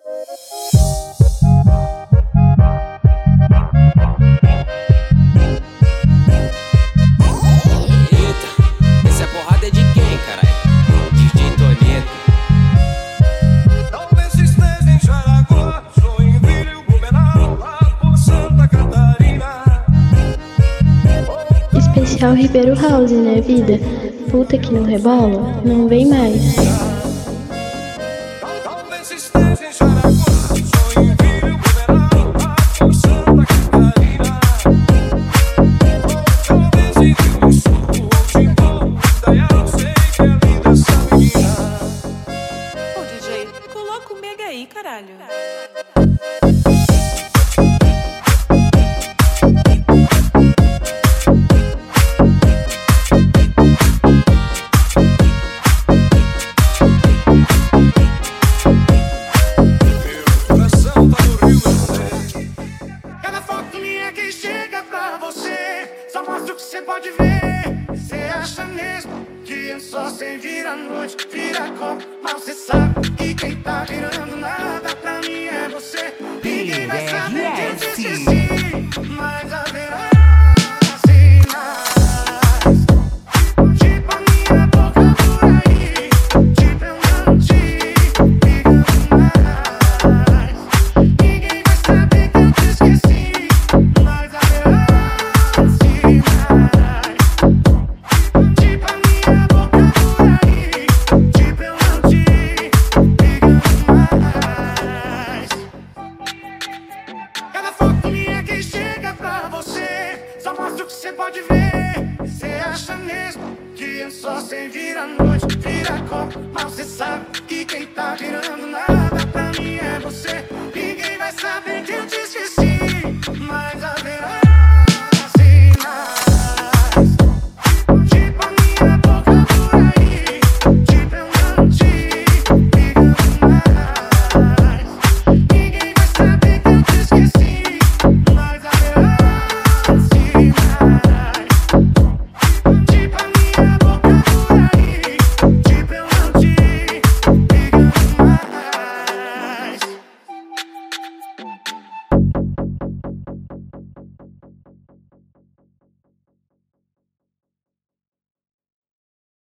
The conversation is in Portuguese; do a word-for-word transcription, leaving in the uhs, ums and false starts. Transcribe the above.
Especial Ribeiro House, né, vida? Puta que não rebola, não vem mais. Ô D J, coloca o mega aí, caralho. Só mostra o que cê pode ver. Cê acha mesmo que eu só sei virar noite, vira copo, mal cê sabe que quem tá virando nada pra mim é você. Ninguém vai saber que eu te esqueci, mas haverá sinais. Tipo a minha boca por aí, tipo eu não te ligando mais. Ninguém vai saber que eu te esqueci, mas haverá. Só mostra o que cê pode ver. Cê acha mesmo que eu só sei virar noite, vira copo, mal cê sabe que quem tá virando nada pra mim é você.